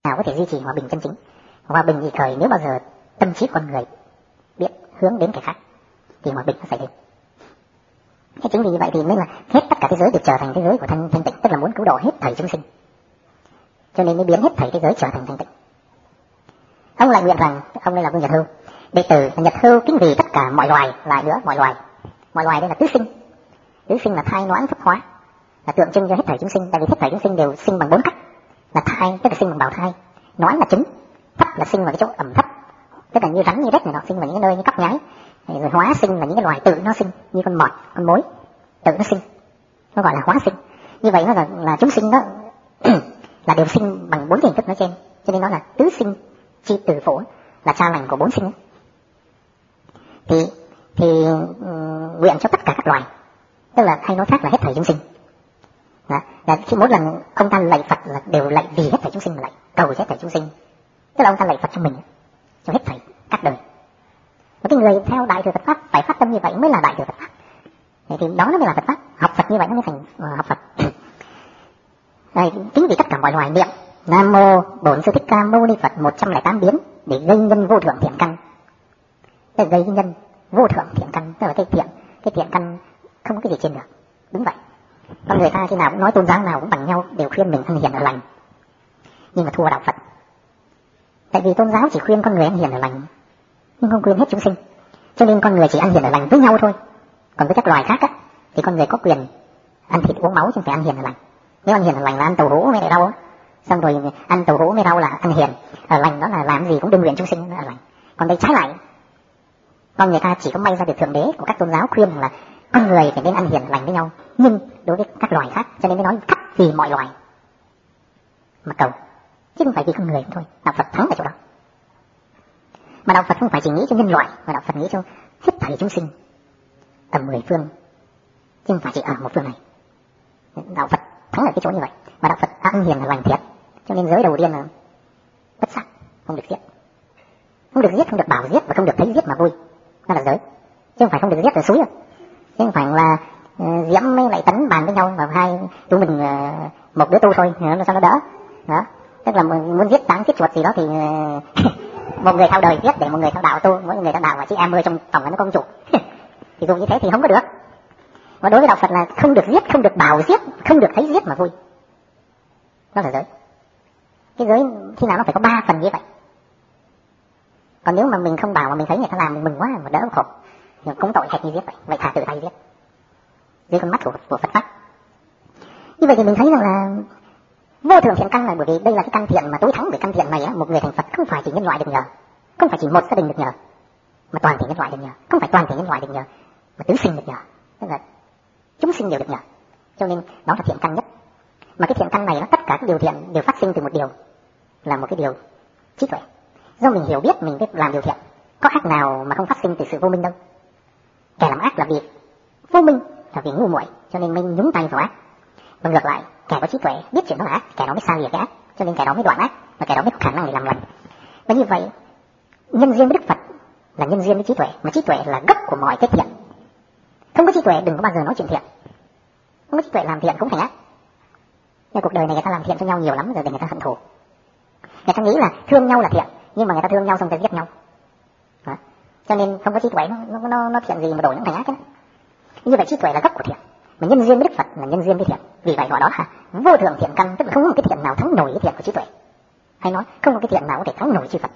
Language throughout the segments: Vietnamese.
nào có thể duy trì hòa bình chân chính. Hòa bình thì khởi nếu bao giờ tâm trí con người biết hướng đến cái khác thì hòa bình nó xảy đến. Thế chính vì như vậy thì mới là hết tất cả thế giới được trở thành thế giới của thanh tịnh, tức là muốn cứu độ hết thảy chúng sinh, cho nên mới biến hết thảy thế giới trở thành thanh tịnh. Ông lại nguyện rằng, ông đây là vua Nhật Hưu, đệ tử Nhật Hưu kính vì tất cả mọi loài, lại nữa mọi loài đây là tứ sinh là thai noãn phúc hóa, là tượng trưng cho hết thảy chúng sinh, tại vì hết thảy chúng sinh đều sinh bằng 4 cách, là thai tức là sinh bằng bào thai, noãn là trứng, thấp là sinh vào cái chỗ ẩm thấp, tức là như rắn như rết này, nó sinh vào những cái nơi như cóc nhái, rồi hóa sinh là những cái loài tự nó sinh, như con mọt, con mối tự nó sinh, nó gọi là hóa sinh. Như vậy nó là chúng sinh đó là đều sinh bằng 4 hình thức nói trên, cho nên nó là tứ sinh chi từ phổ, là cha lành của 4 sinh. Thì nguyện cho tất cả các loài, tức là hay nói khác là hết thảy chúng sinh. Đó, là khi mỗi lần ông ta lạy Phật là đều lạy vì hết thảy chúng sinh mà lạy, cầu cho hết thảy chúng sinh, tức là ông ta lạy Phật cho mình, cho hết thảy các đời. Và cái người theo đại thừa Phật pháp phải phát tâm như vậy mới là đại thừa Phật pháp. Thì đó nó mới là Phật pháp, học Phật như vậy nó mới thành học Phật. Kính vì tất cả mọi loài niệm Nam mô Bổn Sư Thích Ca Mâu Ni Phật 108 biến để gây nhân vô thượng thiện căn. Tức là gây nhân vô thượng thiện căn, tức là cái thiện căn không có cái gì trên được. Đúng vậy. Con người ta khi nào cũng nói tôn giáo nào cũng bằng nhau, đều khuyên mình ăn hiền ở lành, nhưng mà thua đạo Phật. Tại vì tôn giáo chỉ khuyên con người ăn hiền ở lành, nhưng không khuyên hết chúng sinh. Cho nên con người chỉ ăn hiền ở lành với nhau thôi. Còn với các loài khác á, thì con người có quyền ăn thịt uống máu chứ không phải ăn hiền ở lành. Nếu ăn hiền ở lành là ăn tàu hũ với lại rau á, xong rồi ăn tàu hũ với rau là ăn hiền. Ở lành đó là làm gì cũng đương nguyện chúng sinh ở lành. Còn đây trái lại, con người ta chỉ có may ra được thượng đế của các tôn giáo khuyên là con người phải nên ăn hiền ở lành với nhau, nhưng đối với các loài khác, cho nên mới nói khắp vì mọi loài mà cầu, chứ không phải vì con người thôi. Đạo Phật thắng ở chỗ đó. Mà đạo Phật không phải chỉ nghĩ cho nhân loại, mà đạo Phật nghĩ cho hết thảy chúng sinh ở 10 phương, chứ không phải chỉ ở một phương này. Đạo Phật thắng ở cái chỗ như vậy. Mà đạo Phật ăn hiền là lành thiệt, cho nên giới đầu tiên là bất sát, không được giết, không được bảo giết và không được thấy giết mà vui, đó là giới. Chứ không phải được giết rồi xúi, chứ không phải là Diễm mới lại Tấn bàn với nhau mà hai tụi mình một đứa tu thôi, sao nó đỡ. Đó, tức là muốn giết táng giết chuột gì đó thì một người theo đời giết để một người theo đạo tu, mỗi người theo đạo và chị em ơi trong phòng nó công chủ thì dùng như thế thì không có được. Và đối với đạo Phật là không được giết, không được bảo giết, không được thấy giết mà vui, đó là giới. Cái giới khi nào nó phải có 3 phần như vậy. Còn nếu mà mình không bảo mà mình thấy người ta làm mình mừng quá mà đỡ khổ, nhưng cũng tội hệt như giết vậy thà tự tay giết dưới con mắt của Phật pháp. Như vậy thì mình thấy rằng là vô thượng thiện căn là bởi vì đây là cái căn thiện mà tối thắng. Bởi căn thiện này á, một người thành Phật không phải chỉ nhân loại được nhờ, không phải chỉ một gia đình được nhờ, mà toàn thể nhân loại được nhờ, không phải toàn thể nhân loại được nhờ, mà tứ sinh được nhờ, tức là chúng sinh đều được nhờ. Cho nên đó là thiện căn nhất. Mà cái thiện căn này nó tất cả các điều thiện đều phát sinh từ một điều, là một cái điều trí tuệ. Do mình hiểu biết mình biết làm điều thiện, có ác nào mà không phát sinh từ sự vô minh đâu. Kẻ làm ác là vì vô minh, là vì ngu muội, cho nên mình nhúng tay vào ác. Và ngược lại, kẻ có trí tuệ biết chuyện đó là ác, kẻ đó mới xa lìa cái ác, cho nên kẻ đó mới đoạn ác, và kẻ đó mới có khả năng để làm lành. Và như vậy, nhân duyên với Đức Phật là nhân duyên với trí tuệ, mà trí tuệ là gốc của mọi cái thiện. Không có trí tuệ đừng có bao giờ nói chuyện thiện, không có trí tuệ làm thiện cũng thành ác. Nhưng cuộc đời này người ta làm thiện cho nhau nhiều lắm rồi để người ta hận thù. Người ta nghĩ là thương nhau là thiện, nhưng mà người ta thương nhau xong rồi giết nhau. Đó. Cho nên không có trí tuệ nó thiện gì mà đổi nó thành ác ấy. Như vậy trí tuệ là gốc của thiện, mà nhân duyên với Đức Phật là nhân duyên với thiện. Vì vậy gọi đó là vô thượng thiện căn, tức là không có một cái thiện nào thắng nổi cái thiện của trí tuệ. Hay nói không có cái thiện nào có thể thắng nổi chư Phật.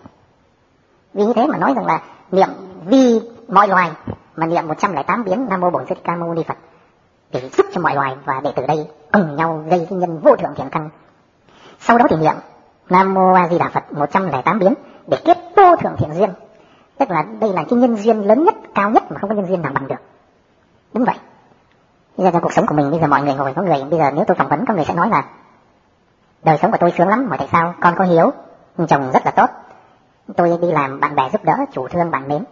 Vì như thế mà nói rằng là niệm vì mọi loài, mà niệm 108 biến Nam mô Bổn Sư Thích Ca Mâu Ni Phật để giúp cho mọi loài, và để từ đây cùng nhau gây cái nhân vô thượng thiện căn. Sau đó thì niệm Nam mô A Di Đà Phật 108 biến để kết vô thượng thiện duyên. Tức là đây là cái nhân duyên lớn nhất, cao nhất mà không có nhân duyên nào bằng được. Đúng vậy. Bây giờ trong cuộc sống của mình, bây giờ mọi người ngồi, có người bây giờ nếu tôi phỏng vấn, có người sẽ nói là đời sống của tôi sướng lắm, mà tại sao? Con có hiếu, chồng rất là tốt, tôi đi làm bạn bè giúp đỡ, chủ thương bạn mến.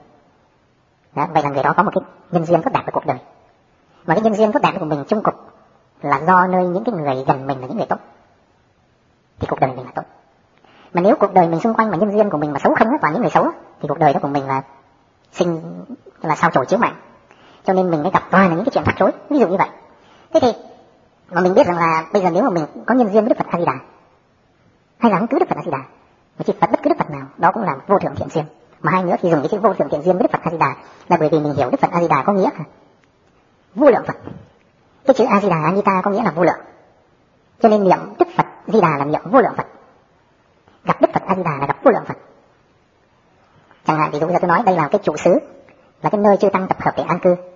Đó, vậy là người đó có một cái nhân duyên tốt đẹp với cuộc đời. Và cái nhân duyên tốt đẹp của mình chung cục là do nơi những cái người gần mình là những người tốt, thì cuộc đời mình là tốt. Mà nếu cuộc đời mình xung quanh mà nhân duyên của mình mà xấu không, toàn những người xấu, thì cuộc đời đó của mình là sinh là sao chổi chiếu mạng. Cho nên mình mới gặp toàn là những cái chuyện rắc rối, ví dụ như vậy. Thế thì mà mình biết rằng là bây giờ nếu mà mình có nhân duyên với Đức Phật A hay là cứ Đức Phật A Di Đà, mà chỉ Phật bất cứ Đức Phật nào đó cũng là vô thượng thiện duyên. Mà hai nữa thì dùng cái chữ vô thượng thiện duyên với Đức Phật A Di Đà là bởi vì mình hiểu Đức Phật A Di Đà có nghĩa là vô lượng Phật, cái chữ A Di Đà Anita có nghĩa là vô lượng, cho nên niệm Đức Phật Di Đà là niệm vô lượng Phật, gặp Đức Phật A Di Đà là gặp vô lượng Phật. Chẳng hạn ví dụ bây giờ tôi nói đây là cái trụ xứ, là cái nơi chư tăng tập hợp để an cư,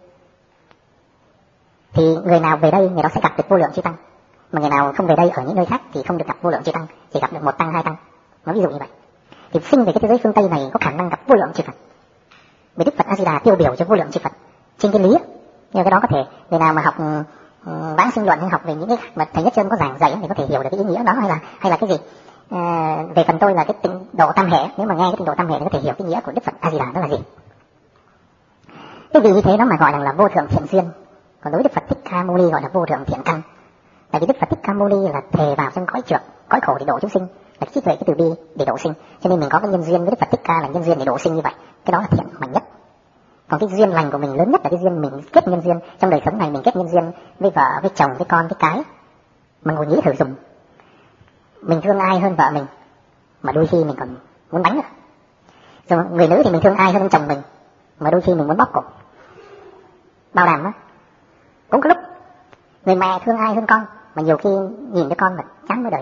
thì người nào về đây người đó sẽ gặp được vô lượng chư tăng, mà người nào không về đây ở những nơi khác thì không được gặp vô lượng chư tăng, chỉ gặp được một tăng hai tăng. Nói ví dụ như vậy thì sinh về cái thế giới phương Tây này có khả năng gặp vô lượng chư Phật, vì Đức Phật A Di Đà tiêu biểu cho vô lượng chư Phật trên cái lý. Nhưng cái đó có thể người nào mà học vãng sinh luận hay học về những cái mà thầy Nhất Chân có giảng dạy thì có thể hiểu được cái ý nghĩa đó, hay là cái gì. Về phần tôi là cái tịnh độ tam hệ, nếu mà nghe cái tịnh độ tam hệ thì có thể hiểu cái nghĩa của Đức Phật A Di Đà đó là gì. Cái vì như thế nó mà gọi là vô thượng thiện duyên. Còn đối với Đức Phật Thích Ca Mâu Ni gọi là vô thượng thiện căn. Tại vì Đức Phật Thích Ca Mâu Ni là thề vào trong cõi trượt, cõi khổ để độ chúng sinh, là trí tuệ, cái từ bi để độ sinh, cho nên mình có cái nhân duyên với Đức Phật Thích Ca là nhân duyên để độ sinh như vậy, cái đó là thiện mạnh nhất. Còn cái duyên lành của mình lớn nhất là cái duyên mình kết nhân duyên trong đời sống này, mình kết nhân duyên với vợ, với chồng, với con, với cái. Mà ngồi nghĩ thử dùng, mình thương ai hơn vợ mình mà đôi khi mình còn muốn đánh nữa. Rồi người nữ thì mình thương ai hơn chồng mình mà đôi khi mình muốn bóp cổ. Bao đàm đó. Cũng có lúc người mẹ thương ai hơn con mà nhiều khi nhìn đứa con mà chán với đời,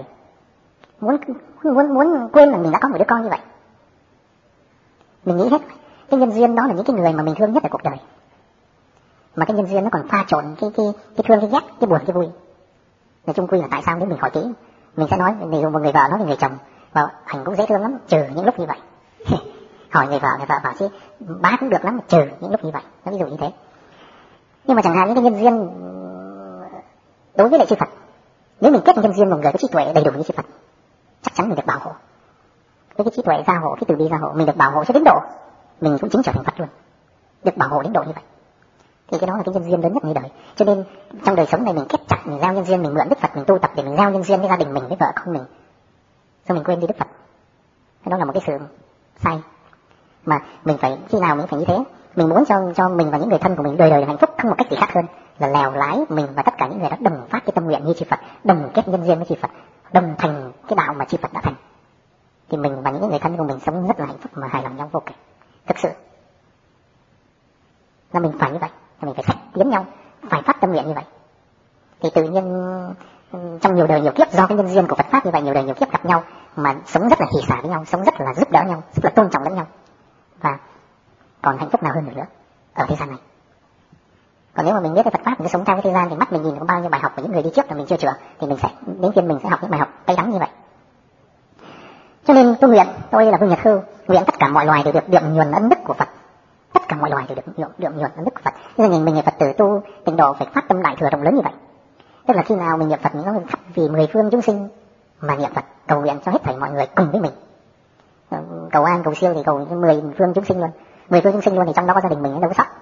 muốn quên là mình đã có một đứa con như vậy. Mình nghĩ hết cái nhân duyên đó là những cái người mà mình thương nhất ở cuộc đời, mà cái nhân duyên nó còn pha trộn cái thương, cái ghét, cái buồn, cái vui. Nói chung quy là tại sao nếu mình hỏi kỹ, mình sẽ nói ví dụ một người vợ nói về người chồng và ảnh cũng dễ thương lắm, trừ những lúc như vậy. Hỏi người vợ bảo chứ bá cũng được lắm, trừ những lúc như vậy. Nó ví dụ như thế. Nhưng mà chẳng hạn những cái nhân duyên đối với lại chư Phật, nếu mình kết nhân duyên một người có trí tuệ đầy đủ như chư Phật, chắc chắn mình được bảo hộ. Với cái trí tuệ gia hộ, cái từ bi gia hộ, mình được bảo hộ cho đến độ mình cũng chính trở thành Phật luôn, được bảo hộ đến độ như vậy. Thì cái đó là cái nhân duyên lớn nhấtในđời. Cho nên trong đời sống này mình kết chặt, mình giao nhân duyên, mình mượn Đức Phật, mình tu tập để mình giao nhân duyên với gia đình mình, với vợ con mình, xong mình quên đi Đức Phật. Cái đó là một cái sự sai. Mà mình phải khi nào mình phải như thế. Mình muốn cho mình và những người thân của mình đời đời hạnh phúc, không một cách gì khác hơn là lèo lái mình và tất cả những người đó đồng phát cái tâm nguyện như chư Phật, đồng kết nhân duyên với chư Phật, đồng thành cái đạo mà chư Phật đã thành. Thì mình và những người thân của mình sống rất là hạnh phúc mà hài lòng nhau vô cùng. Thực sự là mình phải như vậy, là mình phải sách tiến nhau, phải phát tâm nguyện như vậy. Thì tự nhiên trong nhiều đời nhiều kiếp do cái nhân duyên của Phật pháp như vậy, nhiều đời nhiều kiếp gặp nhau mà sống rất là hỷ xả với nhau, sống rất là giúp đỡ nhau, rất là tôn trọng lẫn nhau, và còn hạnh phúc nào hơn nữa ở thế gian này. Còn nếu mà mình biết cái Phật pháp, mình sống theo cái thế gian thì mắt mình nhìn có bao nhiêu bài học của những người đi trước là mình chưa chữa, thì mình sẽ đến phiên mình sẽ học những bài học cay đắng như vậy. Cho nên tôi nguyện, tôi là Vương Nhật Hưu, nguyện tất cả mọi loài đều được đượm nhuần ân đức của Phật, tất cả mọi loài đều được đượm nhuần ân đức của Phật. Nên là mình là Phật tử tu tịnh độ phải phát tâm đại thừa rộng lớn như vậy. Tức là khi nào mình niệm Phật, mình có khắp vì mười phương chúng sinh mà niệm Phật, cầu nguyện cho hết thảy mọi người cùng với mình. Cầu an cầu siêu thì cầu mười phương chúng sinh luôn, mười phương chúng sinh luôn, thì trong đó có gia đình mình đâu có sót.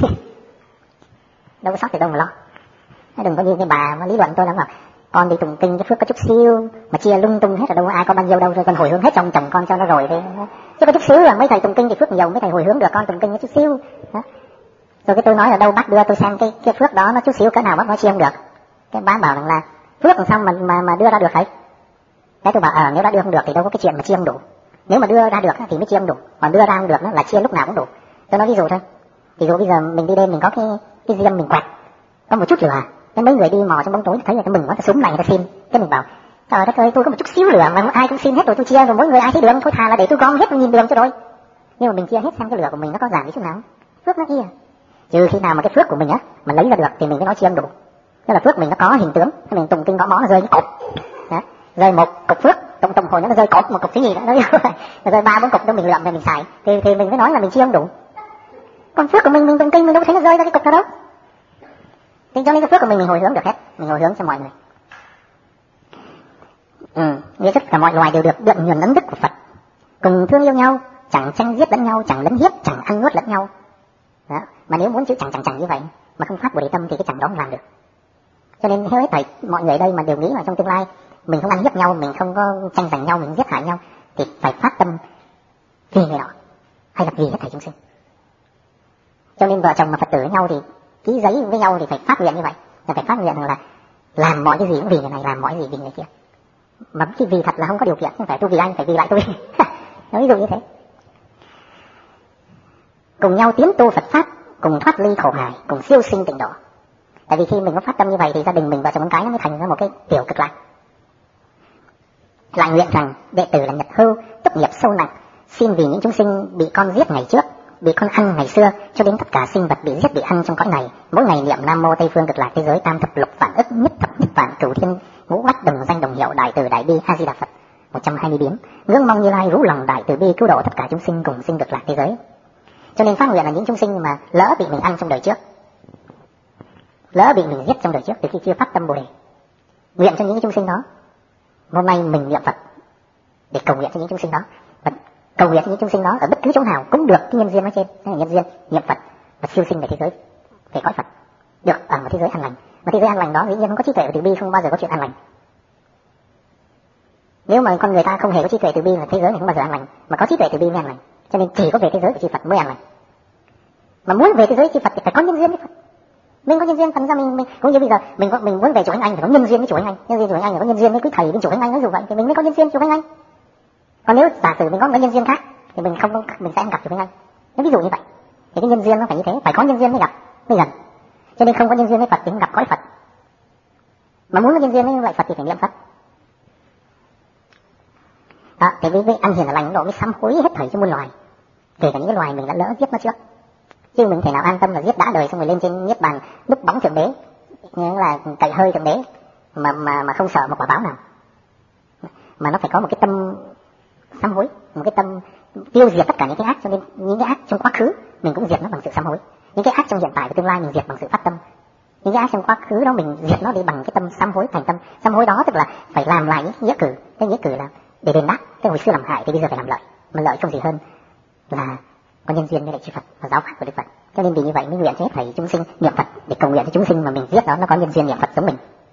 Đâu có sót thì đâu mà lo. Đừng có như cái bà mà lý luận tôi lắm mà con đi tụng kinh cái phước có chút xíu mà chia lung tung hết, ở đâu ai có bao nhiêu đâu, rồi con hồi hướng hết trong chồng con cho nó rồi thế. Chứ có chút xíu là mấy thầy tụng kinh thì phước nhiều, mấy thầy hồi hướng được con tụng kinh có chút xíu đó. Rồi cái tôi nói là đâu bác đưa tôi xem cái phước đó nó chút xíu cỡ nào bác nói chia không được. Cái bác bảo rằng là phước làm sao mà đưa ra được ấy. Cái tôi bảo nếu đã đưa không được thì đâu có cái chuyện mà chia không đủ. Nếu mà đưa ra được thì mới chia không đủ, còn đưa ra không được là chia lúc nào cũng đủ. Tôi nói ví dụ thôi. Ví dụ bây giờ mình đi đêm mình có cái diêm mình quẹt, có một chút lửa, cái mấy người đi mò trong bóng tối thấy người ta mừng quá, ta súng lại người ta xin. Cái mình bảo trời đất ơi, tôi có một chút xíu lửa mà ai cũng xin hết rồi, tôi chia rồi mỗi người ai thấy đường, thôi thà là để tôi gom hết tôi nhìn đường cho rồi. Nhưng mà mình chia hết xem cái lửa của mình nó có giảm đi chút nào, phước nó kia. Trừ khi nào mà cái phước của mình á mà lấy ra được thì mình mới nói chia đủ. Tức là phước mình nó có hình tướng, mình tụng kinh gõ mõ nó rơi cái cột, đó, rơi một cục phước, tụng hồi nó rơi cột một cục cái gì đó, nó rơi 3-4 cục đó mình lượm về mình xài, thì mình mới nói là mình chia không đủ. Còn phước của mình tụng kinh mình đâu có thấy nó rơi ra cái cục nào đâu. Thì cho nên cái phước của mình hồi hướng được hết, mình hồi hướng cho mọi người. Như tất cả mọi loài đều được đượm nhuần ân đức của Phật, cùng thương yêu nhau, chẳng tranh giết lẫn nhau, chẳng lấn hiếp, chẳng ăn nuốt lẫn nhau. Đó. Mà nếu muốn chữ chẳng như vậy mà không phát Bồ Đề tâm thì cái chẳng đó không làm được. Cho nên hết thảy mọi người ở đây mà đều nghĩ là trong tương lai mình không ăn hiếp nhau, mình không có tranh giành nhau, mình giết hại nhau, thì phải phát tâm vì người đó hay là vì hết thảy chúng sinh. Cho nên vợ chồng mà Phật tử với nhau thì ký giấy với nhau thì phải phát nguyện như vậy, là phải phát nguyện là làm mọi cái gì cũng vì người này, làm mọi cái gì vì người kia. Mà chỉ vì thật là không có điều kiện, không phải tôi vì anh, phải vì lại tôi. Nó ví dụ như thế. Cùng nhau tiến tu Phật Pháp, cùng thoát ly khổ hải, cùng siêu sinh tịnh độ. Tại vì khi mình có phát tâm như vậy thì gia đình mình vợ chồng con cái nó mới thành ra một cái tiểu cực lạc. Lại nguyện rằng đệ tử là Nhật Hưu, túc nghiệp sâu nặng, xin vì những chúng sinh bị con giết ngày trước, bị con ăn ngày xưa, cho đến tất cả sinh vật bị giết bị ăn trong cõi này, mỗi ngày niệm Nam Mô Tây Phương Cực Lạc Thế Giới Tam Thập Lục Vạn Ức Nhất Thập Nhất Vạn Cửu Thiên Ngũ Bách Đồng Danh Đồng Hiệu Đại Từ Đại Bi A Di Đà Phật 120 biến, ngưỡng mong Như Lai rũ lòng đại từ bi cứu độ tất cả chúng sinh cùng sinh Cực Lạc thế giới. Cho nên phát nguyện là những chúng sinh mà lỡ bị mình ăn trong đời trước, lỡ bị mình giết trong đời trước từ khi chưa phát tâm Bồ đề, nguyện cho những chúng sinh đó hôm nay mình niệm Phật để cầu nguyện cho những chúng sinh đó, và cầu nguyện cho những chúng sinh đó ở bất cứ chỗ nào cũng được cái nhân duyên nói trên, nhân duyên niệm Phật và siêu sinh về thế giới, về cõi Phật, được ở một thế giới an lành. Mà thế giới an lành đó dĩ nhiên không có trí tuệ và từ bi, không bao giờ có chuyện an lành. Nếu mà con người ta không hề có trí tuệ từ bi là thế giới này không bao giờ an lành, mà có trí tuệ từ bi mới an lành. Cho nên chỉ có về thế giới của chư Phật mới an lành. Mà muốn về thế giới chư Phật thì phải có nhân duyên với Phật. Mình có nhân duyên, thành ra mình cũng như bây giờ mình muốn về chùa Anh phải có nhân duyên với chùa Anh, nhân duyên chùa Anh phải có nhân duyên với quý thầy bên chùa Anh, nó dù vậy thì mình mới có nhân duyên chùa Anh. Còn nếu giả sử mình có một nhân duyên khác thì mình sẽ không gặp chùa Anh. Nếu ví dụ như vậy thì cái nhân duyên nó phải như thế, phải có nhân duyên mới gặp, mới gần. Cho nên không có nhân duyên với Phật thì không gặp cõi Phật. Mà muốn có nhân duyên với lại Phật thì phải niệm Phật. Đó, thì với ăn hiền là lành độ mới sám hối hết thảy cho muôn loài, kể cả những cái loài mình đã lỡ giết nó trước. Chứ mình thể nào an tâm là giết đã đời xong rồi lên trên niết bàn núp bóng thượng đế, như là cậy hơi thượng đế mà không sợ một quả báo nào. Mà nó phải có một cái tâm sám hối, một cái tâm tiêu diệt tất cả những cái ác. Cho nên những cái ác trong quá khứ mình cũng diệt nó bằng sự sám hối, những cái ác trong hiện tại và tương lai mình diệt bằng sự phát tâm. Những cái ác trong quá khứ đó mình diệt nó đi bằng cái tâm sám hối, thành tâm sám hối đó tức là phải làm lại những nghĩa cử. Cái nghĩa cử là để đền đáp, cái hồi xưa làm hại thì bây giờ phải làm lợi, mà lợi không gì hơn là có nhân duyên với lại chư Phật và giáo pháp của Đức Phật. Cho nên vì như vậy mới nguyện cho hết thảy chúng sinh niệm Phật để cầu nguyện cho chúng sinh mà mình giết đó nó có nhân duyên niệm Phật giống mình.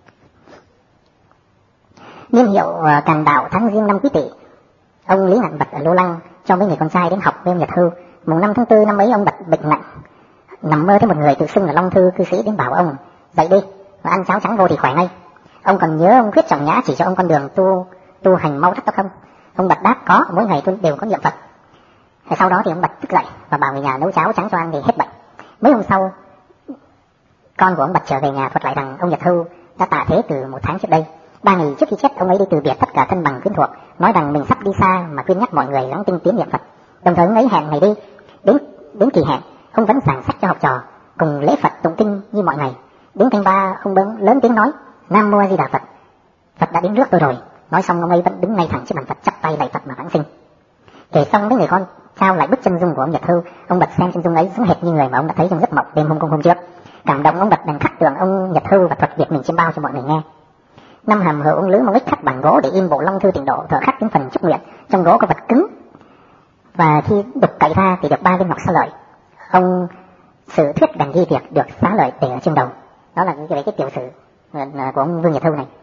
Niên hiệu Càn Đạo tháng Giêng năm Quý Tỵ, ông Lý Ngạn Bật ở Lô Lăng cho mấy người con trai đến học với ông Nhật Hưu. Mùng 5 tháng 4 năm ấy ông Bật bệnh nặng, nằm mơ thấy một người tự xưng là Long Thư cư sĩ đến bảo ông dậy đi và ăn cháo trắng vô thì khỏe ngay. Ông còn nhớ ông Khuyết Trọng Nhã chỉ cho ông con đường tu hành mau thắt không? Ông Bật đáp có, mỗi ngày tôi đều có niệm Phật. Sau đó thì ông Bật thức dậy và bảo người nhà nấu cháo trắng cho ăn thì hết bệnh. Mấy hôm sau, con của ông Bật trở về nhà thuật lại rằng ông Nhật Hưu đã tạ thế từ 1 tháng trước đây. 3 ngày trước khi chết, ông ấy đi từ biệt tất cả thân bằng quyến thuộc, nói rằng mình sắp đi xa mà khuyên nhắc mọi người gắng tinh tiến niệm Phật. Đồng thời ông ấy hẹn ngày đi, đến kỳ hẹn, ông vẫn giảng sách cho học trò, cùng lễ Phật tụng kinh như mọi ngày. Đến canh 3, ông bỗng lớn tiếng nói: Nam Mô A Di Đà Phật, Phật đã đến rước tôi rồi. Nói xong ông ấy vẫn đứng ngay thẳng trước bàn Phật chắp tay lạy Phật mà vãng sinh. Kể xong mấy người con trao lại bức chân dung của ông Nhật Hưu. Ông Bật xem chân dung ấy giống hệt như người mà ông đã thấy trong giấc mộng đêm hôm trước. Cảm động, ông Bật đành khắc tượng ông Nhật Hưu và thuật việc mình chiêm bao cho mọi người nghe. Năm Hàm Hữu ông Lữ Mông Ích khắc bản gỗ để in bộ Long Thư Tịnh Độ, thợ khắc những phần chúc nguyện. Trong gỗ có vật cứng và khi đục cậy ra thì được 3 viên ngọc xá lợi. Ông Sử Thuyết đành ghi việc được xá lợi để ở trên đầu. Đó là cái tiểu sử của ông Vương Nhật Hưu này.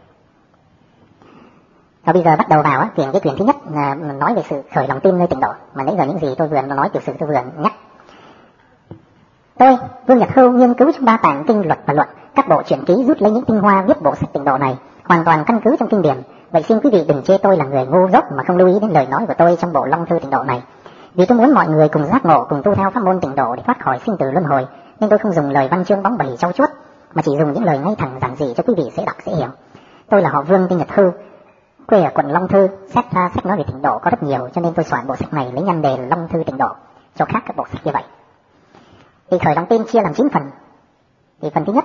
Và bây giờ bắt đầu vào cái chuyện thứ nhất là nói về sự khởi lòng tin nơi Tịnh Độ, mà nãy giờ những gì tôi vừa nói tiểu sử tôi vừa nhắc. Tôi Vương Nhật Hưu nghiên cứu trong 3 tạng kinh luật và luận, các bộ truyện ký rút lấy những tinh hoa viết bộ sách Tịnh Độ này hoàn toàn căn cứ trong kinh điển. Vậy xin quý vị đừng chê tôi là người ngu dốt mà không lưu ý đến lời nói của tôi trong bộ Long Thư Tịnh Độ này. Vì tôi muốn mọi người cùng giác ngộ, cùng tu theo pháp môn Tịnh Độ để thoát khỏi sinh tử luân hồi, nên tôi không dùng lời văn chương bóng bẩy trau chuốt, mà chỉ dùng những lời ngay thẳng giản dị cho quý vị dễ đọc dễ hiểu. Tôi là họ Vương tên Nhật Hưu, quê ở quận Long Thư. Xét ra sách nói về Tịnh Độ có rất nhiều, cho nên tôi soạn bộ sách này lấy nhan đề Long Thư Tịnh Độ, cho khác các bộ sách như vậy. Thì khởi lòng tin chia làm 9 phần. Thì phần thứ nhất,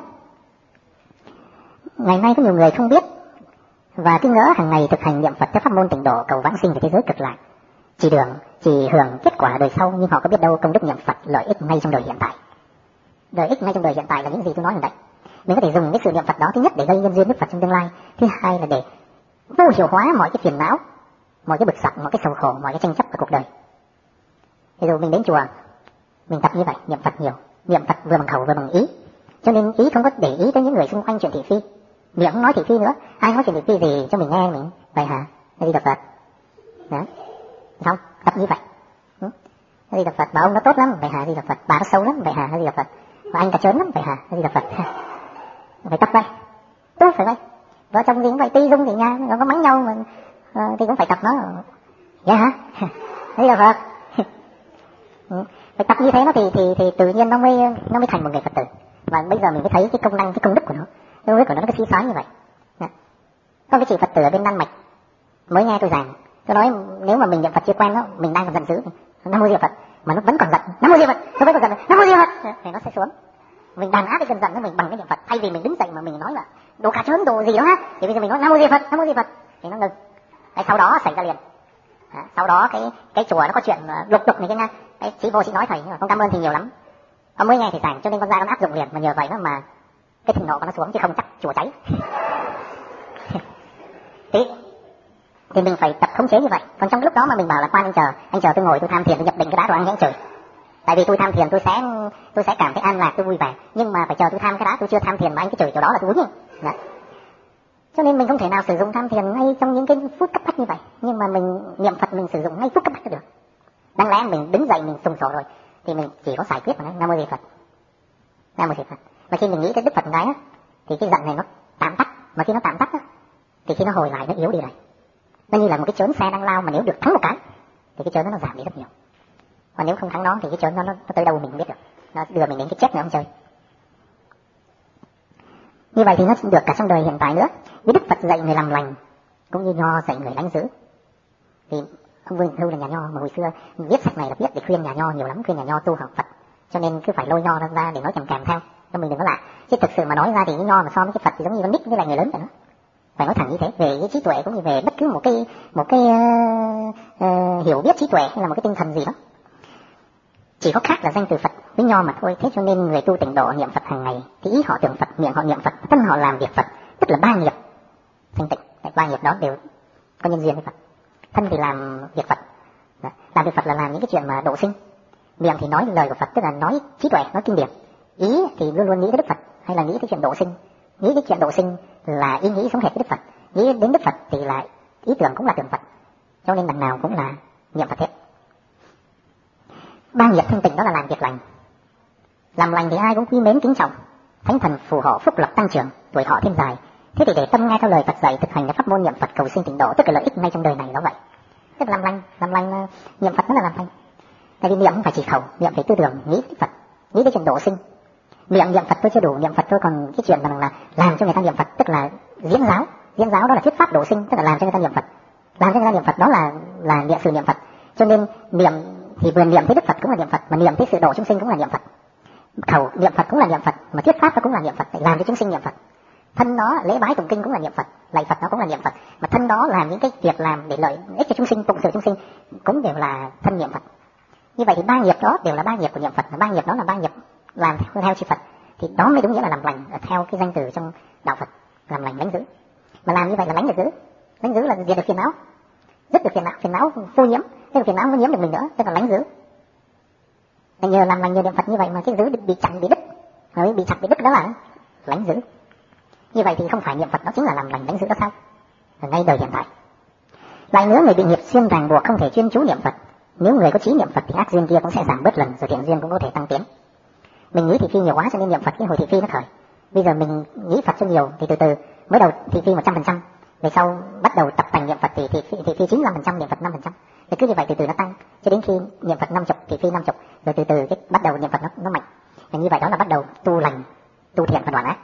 ngày nay có nhiều người không biết và cứ ngỡ hàng ngày thực hành niệm Phật theo pháp môn Tịnh Độ cầu vãng sinh về thế giới cực lạc, chỉ hưởng kết quả đời sau, nhưng họ có biết đâu công đức niệm Phật lợi ích ngay trong đời hiện tại. Lợi ích ngay trong đời hiện tại là những gì tôi nói ở đây. Mình có thể dùng cái sự niệm Phật đó, thứ nhất để gây nhân duyên đức Phật trong tương lai, thứ hai là để vô hiệu hóa mọi cái phiền não, mọi cái bực dọc, mọi cái sầu khổ, mọi cái tranh chấp của cuộc đời. Ví dụ mình đến chùa, mình tập như vậy, niệm Phật nhiều, niệm Phật vừa bằng khẩu vừa bằng ý, cho nên ý không có để ý tới những người xung quanh chuyện thị phi, miệng không nói thị phi nữa, ai nói chuyện thị phi gì cho mình nghe mình vậy hả, đi đọc Phật, đó, không, tập như vậy. Đi đọc Phật, bà ông nó tốt lắm, vậy hả, đi đọc Phật, bà nó xấu lắm, vậy hả, đi đọc Phật, và anh ta trớn lắm, vậy hả, đi đọc Phật, phải tập vậy, tốt phải vậy. Vợ chồng thì cũng phải tuy dung thì nha, nó có mắng nhau mà thì cũng phải tập nó. Dạ hả? Đấy là Phật. Phải tập như thế nó thì tự nhiên nó mới thành một người Phật tử. Và bây giờ mình mới thấy cái công năng, cái công đức của nó. Cái công đức của nó cái xí xóa như vậy. Có cái chị Phật tử ở bên Đan Mạch mới nghe tôi giảng, tôi nói nếu mà mình niệm Phật chưa quen đó, mình đang còn giận dữ, Nam Mô Di Phật mà nó vẫn còn giận, Nam Mô Di Phật, nó vẫn còn giận, Nam Mô Di Phật, thì nó sẽ xuống. Mình đàn áp cái cơn giận của mình bằng cái niệm Phật, thay vì mình đứng dậy mà mình nói là đồ cá chớn đồ gì đó, thì bây giờ mình nói Nam Mô Di Phật, Nam Mô Di Phật, thì nó ngừng. Sau đó xảy ra liền. Sau đó cái chùa nó có chuyện lục đục này kia nha. Cái chị vô chị nói thầy, con cảm ơn thì nhiều lắm. Con mới nghe thì giảng cho nên con ra con áp dụng liền, mà nhờ vậy đó mà cái thịnh nộ của nó xuống, chứ không chắc chùa cháy. Thì mình phải tập khống chế như vậy. Còn trong lúc đó mà mình bảo là quan anh chờ tôi ngồi tôi tham thiền, tôi nhập định cái đá rồi anh hãy chửi. Tại vì tôi tham thiền tôi sẽ cảm thấy an lạc, tôi vui vẻ. Nhưng mà phải chờ tôi tham cái đá, tôi chưa tham thiền mà anh cứ chửi chỗ đó là tôi uống. Cho nên mình không thể nào sử dụng tham thiền ngay trong những cái phút cấp bách như vậy. Nhưng mà mình niệm Phật mình sử dụng ngay phút cấp bách được. Đáng lẽ mình đứng dậy mình sùng sổ rồi thì mình chỉ có giải quyết mà nói Nam Mô Di Phật, Nam Mô Di Phật. Và khi mình nghĩ cái Đức Phật cái á, thì cái giận này nó tạm tắt. Mà khi nó tạm tắt á, thì khi nó hồi lại nó yếu đi rồi. Nó như là một cái chớn xe đang lao mà nếu được thắng một cái thì cái chớn nó giảm đi rất nhiều. Còn nếu không thắng nó thì cái chớn nó tới đâu mình không biết được. Nó đưa mình đến cái chết nữa không chơi. Như vậy thì nó được cả trong đời hiện tại nữa. Với Đức Phật dạy người làm lành cũng như Nho dạy người đánh giữ. Thì ông Vương Hưu là nhà Nho mà hồi xưa viết sách này là viết để khuyên nhà Nho nhiều lắm, khuyên nhà Nho tu học Phật. Cho nên cứ phải lôi Nho ra để nói kèm theo cho mình đừng có lạ. Chứ thực sự mà nói ra thì cái Nho mà so với cái Phật thì giống như con nít với lại người lớn vậy đó. Phải nói thẳng như thế, về cái trí tuệ cũng như về bất cứ một cái hiểu biết trí tuệ hay là một cái tinh thần gì đó. Chỉ có khác là danh từ Phật với Nho mà thôi. Thế cho nên người tu tịnh độ niệm Phật hàng ngày thì ý họ tưởng Phật, miệng họ niệm Phật, thân họ làm việc Phật, tức là ba nghiệp thanh tịnh. Ba nghiệp đó đều có nhân duyên với Phật. Thân thì làm việc Phật, làm việc Phật là làm những cái chuyện mà độ sinh. Miệng thì nói lời của Phật, tức là nói trí tuệ, nói kinh điển. Ý thì luôn luôn nghĩ tới Đức Phật hay là nghĩ tới chuyện độ sinh. Nghĩ cái chuyện độ sinh là ý nghĩ giống hệt với Đức Phật. Nghĩ đến Đức Phật thì là ý tưởng cũng là tưởng Phật. Cho nên đằng nào cũng là niệm Phật hết. Ba nghiệp thanh tịnh đó là làm việc lành. Làm lành thì ai cũng quý mến kính trọng. Thánh thần phù hộ phúc lộc tăng trưởng, tuổi thọ thêm dài. Thế thì để tâm nghe theo lời Phật dạy, thực hành cái pháp môn niệm Phật cầu sinh tịnh độ, tức là lợi ích ngay trong đời này đó vậy. Tức là làm lành niệm Phật nó là làm lành. Tại vì niệm không phải chỉ khẩu, niệm phải tư tưởng, nghĩ tới Phật, nghĩ tới chuyện độ sinh. Miệng niệm Phật thôi chưa đủ, niệm Phật thôi còn cái chuyện là làm cho người ta niệm Phật, tức là diễn giáo đó là thuyết pháp độ sinh, tức là làm cho người ta niệm Phật. Làm cho người ta niệm Phật đó là niệm sự niệm Phật. Cho nên niệm thì vừa niệm thấy Đức Phật cũng là niệm Phật, mà niệm thấy sự độ chúng sinh cũng là niệm Phật. Khẩu niệm Phật cũng là niệm Phật, mà thuyết pháp nó cũng là niệm Phật, để làm cho chúng sinh niệm Phật. Thân nó lễ bái tụng kinh cũng là niệm Phật, lạy Phật nó cũng là niệm Phật, mà thân đó làm những cái việc làm để lợi ích cho chúng sinh, phụng sự chúng sinh cũng đều là thân niệm Phật. Như vậy thì ba nghiệp đó đều là ba nghiệp của niệm Phật, mà ba nghiệp đó là ba nghiệp làm theo chư Phật, thì đó mới đúng nghĩa là làm lành theo cái danh từ trong đạo Phật, làm lành lánh dữ. Mà làm như vậy là lánh được dữ. Lánh dữ là diệt được phiền não, dứt được phiền não vô nhiễm, thế là phiền não không nhiễm được mình nữa, tức là lánh dữ. Nhờ làm lành nhờ niệm Phật như vậy mà cái dữ bị chặn bị đứt, rồi bị chặt bị đứt đó là lánh dữ. Như vậy thì không phải niệm Phật đó chính là làm lành lánh dữ đó sao? Ở ngay đời hiện tại. Lại nữa, người bị nghiệp duyên ràng buộc không thể chuyên chú niệm Phật. Nếu người có trí niệm Phật thì ác duyên kia cũng sẽ giảm bớt lần, rồi thiện duyên cũng có thể tăng tiến. Mình nghĩ thị phi nhiều quá cho nên niệm Phật cái hồi thị phi nó khởi. Bây giờ mình nghĩ Phật cho nhiều thì từ từ mới đầu thị phi 100%, về sau bắt đầu tập tành niệm Phật thì thị phi 95%, niệm Phật 5%. Thì cứ như vậy từ từ nó tăng cho đến khi niệm Phật 50, thị phi 50, rồi từ từ cái bắt đầu niệm Phật nó mạnh. Và như vậy đó là bắt đầu tu lành, tu thiện và đoạn ác.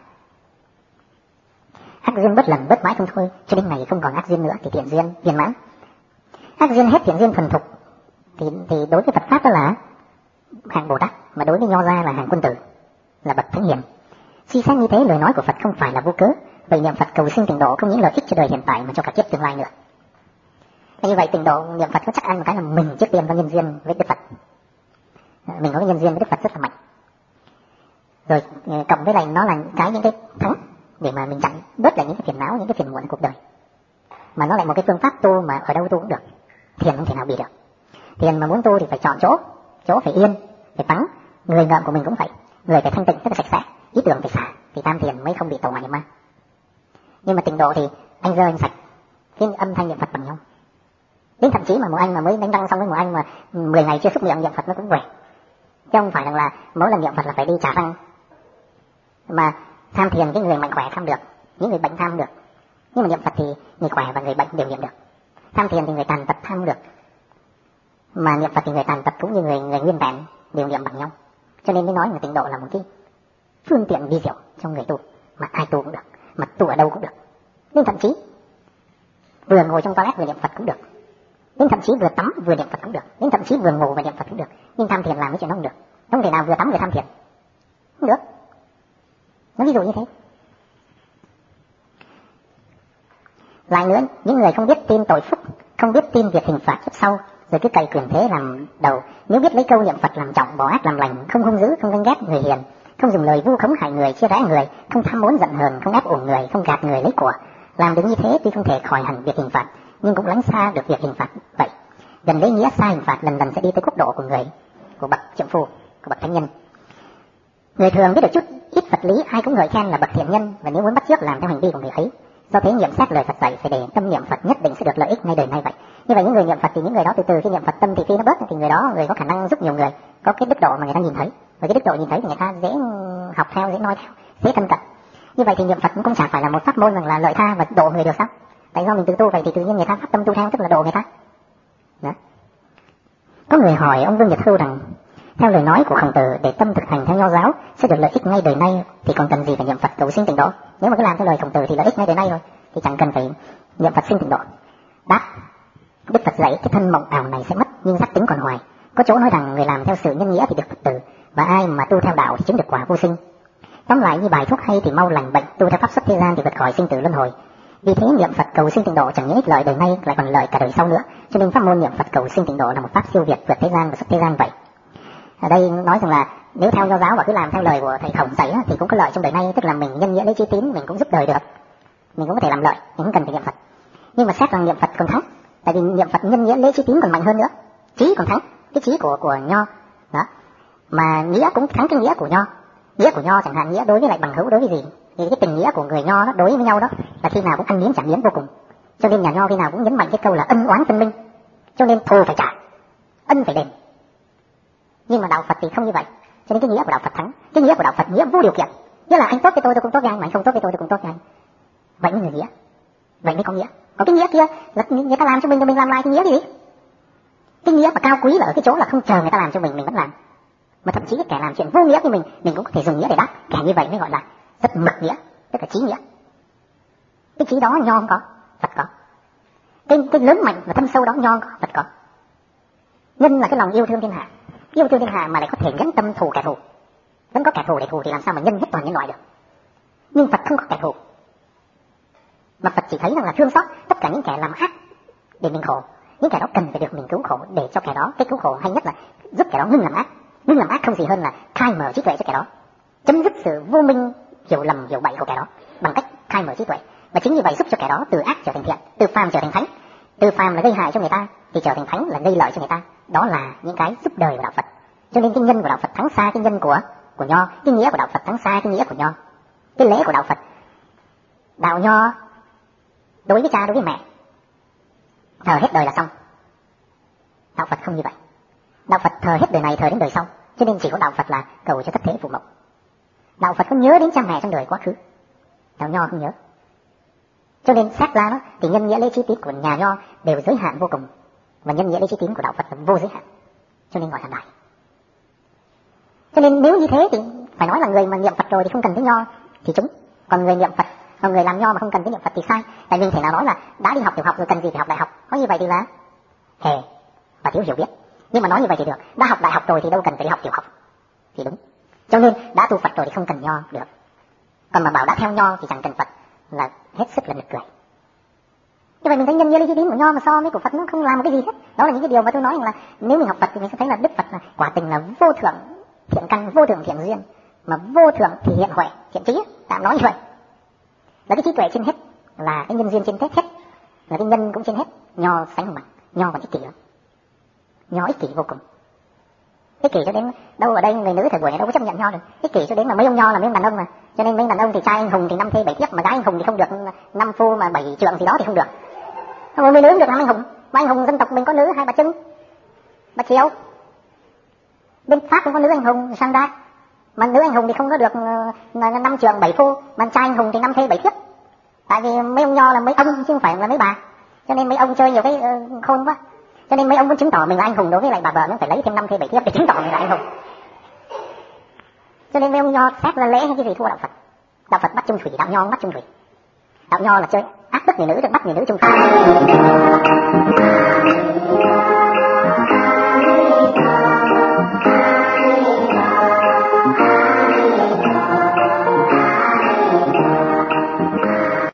Ác duyên bớt lần bớt mãi không thôi, cho đến ngày không còn ác duyên nữa thì thiện duyên viên mãn. Ác duyên hết, thiện duyên thuần thục thì đối với Phật pháp đó là hạng Bồ Tát, mà đối với Nho gia là hạng quân tử, là bậc thánh hiền. Suy xét như thế, lời nói của Phật không phải là vô cớ. Vậy niệm Phật cầu sinh tịnh độ không những lợi ích cho đời hiện tại mà cho cả kiếp tương lai nữa. Như vậy tịnh độ niệm Phật có chắc ăn một cái là mình trước tiên có nhân duyên với Đức Phật, mình có cái nhân duyên với Đức Phật rất là mạnh, rồi cộng với lại nó là những cái thắng để mà mình chặn bớt lại những cái phiền não, những cái phiền muộn cuộc đời. Mà nó lại một cái phương pháp tu mà ở đâu tu cũng được, thiền không thể nào bị được. Thiền mà muốn tu thì phải chọn chỗ phải yên, phải vắng, người ngợm của mình cũng phải, người phải thanh tịnh rất là sạch sẽ, ý tưởng phải xả, thì tam thiền mới không bị tẩu hỏa nhập ma. Nhưng mà tịnh độ thì anh rơi anh sạch, cái âm thanh niệm Phật bằng nhau. Đến thậm chí mà một anh mà mới đánh răng xong với một anh mà 10 ngày chưa xúc miệng niệm Phật nó cũng quẻ. Chứ không phải là mỗi lần niệm Phật là phải đi trả răng. Mà tham thiền cái người mạnh khỏe tham được, những người bệnh tham được. Nhưng mà niệm Phật thì người khỏe và người bệnh đều niệm được. Tham thiền thì người tàn tật tham được, mà niệm Phật thì người tàn tật cũng như người nguyên vẹn đều niệm bằng nhau. Cho nên mới nói là tịnh độ là một cái phương tiện vi diệu trong người tu, mà ai tu cũng được, mà tu ở đâu cũng được. Nên thậm chí vừa ngồi trong toilet vừa niệm Phật cũng được, nên thậm chí vừa tắm vừa niệm Phật cũng được, nên thậm chí vừa ngủ vừa niệm Phật cũng được. Nhưng tham thiền làm cái chuyện đó không được, không thể nào vừa tắm vừa tham thiền, không được. Nó ví dụ như thế. Lại nữa, những người không biết tin tội phúc, không biết tin việc hình phạt kiếp sau, rồi cứ cày quyền thế làm đầu, nếu biết lấy câu niệm Phật làm trọng, bỏ ác làm lành, không hung dữ, không ganh ghét người hiền, không dùng lời vu khống hại người, chia rẽ người, không tham muốn giận hờn, không ép uổng người, không gạt người lấy của, làm được như thế tuy không thể khỏi hẳn việc hình phạt, nhưng cũng lánh xa được việc hình phạt vậy. Gần lấy nghĩa xa hình phạt, lần lần sẽ đi tới quốc độ của người, của bậc trượng phu, của bậc thánh nhân. Người thường biết được chút ít Phật lý, ai cũng ngợi khen là bậc thiện nhân, và nếu muốn bắt chước làm theo hành vi của người ấy. Do thế nghiệm xét lời Phật dạy phải để tâm niệm Phật nhất định sẽ được lợi ích ngay đời nay vậy. Như vậy những người niệm Phật thì những người đó từ từ khi niệm Phật tâm thị phi nó bớt, thì người đó người có khả năng giúp nhiều người, có cái đức độ mà người ta nhìn thấy, và cái đức độ nhìn thấy thì người ta dễ học theo, dễ nói theo, dễ thân cận. Như vậy thì niệm Phật cũng chẳng phải là một pháp môn rằng là lợi tha và độ người được sao? Tại do mình tự tu vậy thì tự nhiên người ta phát tâm tu theo, tức là độ người ta. Đó. Có người hỏi ông Vương Nhật Hưu rằng theo lời nói của Khổng Tử, để tâm thực hành theo Nho giáo sẽ được lợi ích ngay đời nay thì còn cần gì phải niệm Phật cầu sinh tịnh độ? Nếu mà cứ làm theo lời Khổng Tử thì lợi ích ngay đời nay rồi, thì chẳng cần phải niệm Phật sinh tịnh độ. Đáp: Đức Phật dạy cái thân mộng ảo này sẽ mất, nhưng giác tính còn hoài. Có chỗ nói rằng người làm theo sự nhân nghĩa thì được Phật tử, và ai mà tu theo đạo thì chứng được quả vô sinh. Tóm lại như bài thuốc hay thì mau lành bệnh, tu theo pháp xuất thế gian thì vượt khỏi sinh tử luân hồi. Vì thế niệm Phật cầu sinh tịnh độ chẳng những ích lợi đời nay lại còn lợi cả đời sau nữa. Cho nên pháp môn niệm Phật cầu sinh tịnh độ là một pháp siêu việt vượt thế gian và xuất thế gian vậy. Ở đây nói rằng là nếu theo Nho giáo và cứ làm theo lời của thầy Khổng dạy thì cũng có lợi trong đời nay, tức là mình nhân nghĩa lấy trí tín, mình cũng giúp đời được, mình cũng có thể làm lợi, mình không cần phải niệm Phật. Nhưng mà xét rằng niệm Phật còn thắng, tại vì niệm Phật nhân nghĩa lễ trí tín còn mạnh hơn nữa, trí còn thắng cái trí của Nho đó, mà nghĩa cũng thắng cái nghĩa của Nho. Nghĩa của Nho chẳng hạn nghĩa đối với lại bằng hữu, đối với gì thì cái tình nghĩa của người Nho đó đối với nhau đó là khi nào cũng ăn miếng trả miếng vô cùng. Cho nên nhà Nho khi nào cũng nhấn mạnh cái câu là ân oán phân minh, cho nên thù phải trả, ân phải đền. Nhưng mà đạo Phật thì không như vậy, cho nên cái nghĩa của đạo Phật thắng. Cái nghĩa của đạo Phật nghĩa vô điều kiện, nghĩa là anh tốt với tôi cũng tốt với anh, mà anh không tốt với tôi cũng tốt với anh. Vậy mới người nghĩa, vậy mới có nghĩa. Còn cái nghĩa kia là người ta làm cho mình làm lại cái nghĩa gì? Cái nghĩa mà cao quý là ở cái chỗ là không chờ người ta làm cho mình vẫn làm, mà thậm chí cái kẻ làm chuyện vô nghĩa với mình cũng có thể dùng nghĩa để đáp. Kẻ như vậy mới gọi là rất mực nghĩa, tức là trí nghĩa. Cái trí đó Nho không có, Phật có. Cái lớn mạnh và thâm sâu đó Nho có, Phật có. Nhân là cái lòng yêu thương thiên hạ, yêu thương thiên hạ mà lại có thể nhẫn tâm thù kẻ thù. Vẫn có kẻ thù để thù thì làm sao mà nhân hết toàn nhân loại được. Nhưng Phật không có kẻ thù, mà Phật chỉ thấy rằng là thương xót tất cả những kẻ làm ác để mình khổ. Những kẻ đó cần phải được mình cứu khổ, để cho kẻ đó, cái cứu khổ hay nhất là giúp kẻ đó ngưng làm ác. Ngưng làm ác không gì hơn là khai mở trí tuệ cho kẻ đó, chấm dứt sự vô minh, hiểu lầm, hiểu bậy của kẻ đó bằng cách khai mở trí tuệ. Và chính như vậy giúp cho kẻ đó từ ác trở thành thiện, từ phàm trở thành thánh. Từ phàm là gây hại cho người ta thì trở thành thánh là gây lợi cho người ta. Đó là những cái giúp đời của đạo Phật. Cho nên cái nhân của đạo Phật thắng xa cái nhân của Nho, cái nghĩa của đạo Phật thắng xa cái nghĩa của Nho. Cái lễ của đạo Phật, đạo Nho đối với cha đối với mẹ thờ hết đời là xong. Đạo Phật không như vậy. Đạo Phật thờ hết đời này, thờ đến đời sau. Cho nên chỉ có đạo Phật là cầu cho thất thế phụ mẫu. Đạo Phật có nhớ đến cha mẹ trong đời quá khứ, đạo Nho không nhớ. Cho nên xét ra đó thì nhân nghĩa lễ trí tín của nhà Nho đều giới hạn vô cùng, và nhân nghĩa lễ trí tín của đạo Phật là vô giới hạn, cho nên gọi là đại. Cho nên nếu như thế thì phải nói là người mà niệm Phật rồi thì không cần tới Nho thì chúng, còn người niệm Phật, còn người làm Nho mà không cần tới niệm Phật thì sai. Tại vì thể nào nói là đã đi học tiểu học rồi cần gì phải học đại học, có như vậy thì là hề và thiếu hiểu biết. Nhưng mà nói như vậy thì được, đã học đại học rồi thì đâu cần phải đi học tiểu học thì đúng. Cho nên đã tu Phật rồi thì không cần Nho được. Còn mà bảo đã theo Nho thì chẳng cần Phật là hết sức là nực cười. Như vậy mình thấy nhân nghĩa lý trí tín của Nho mà so với của Phật nó không làm một cái gì hết. Đó là những cái điều mà tôi nói rằng là nếu mình học Phật thì mình sẽ thấy là Đức Phật là quả tình là vô thượng thiện căn, vô thượng thiện duyên, mà vô thượng thì hiện huệ, thiện trí, tạm nói như vậy. Là cái trí tuệ trên hết, là cái nhân duyên trên hết, là cái nhân cũng trên hết. Nho sánh không bằng, Nho còn ích kỷ lắm. Nho ích kỷ vô cùng. Ích kỷ cho đến đâu ở đây người nữ thời buổi này đâu có chấp nhận Nho được. Ích kỷ cho đến mà mấy ông Nho là mấy ông đàn ông mà. Cho nên mấy ông đàn ông thì trai anh hùng thì 5 thê 7 thiếp, mà gái anh hùng thì không được 5 phu mà 7 trượng gì đó thì không được. Không, mấy nữ được 5 anh hùng. Mà anh hùng dân tộc mình có nữ 2 bà Trưng, bà Triều. Bên Pháp cũng có nữ anh hùng sang đa. Mà nữ anh hùng thì không có được 5 trượng 7 phu, mà trai anh hùng thì 5 thê 7 thiếp. Tại vì mấy ông nho là mấy ông chứ không phải là mấy bà, cho nên mấy ông chơi nhiều cái khôn quá, cho nên mấy ông muốn chứng tỏ mình là anh hùng đối với lại bà vợ, nó phải lấy thêm 5 thêm 7 thiếp để chứng tỏ mình là anh hùng. Cho nên mấy ông nho xét là lễ hay cái gì thua đạo Phật. Đạo Phật bắt chung thủy, đạo nho không bắt chung thủy. Đạo nho là chơi áp bức người nữ, được bắt người nữ chung thủy.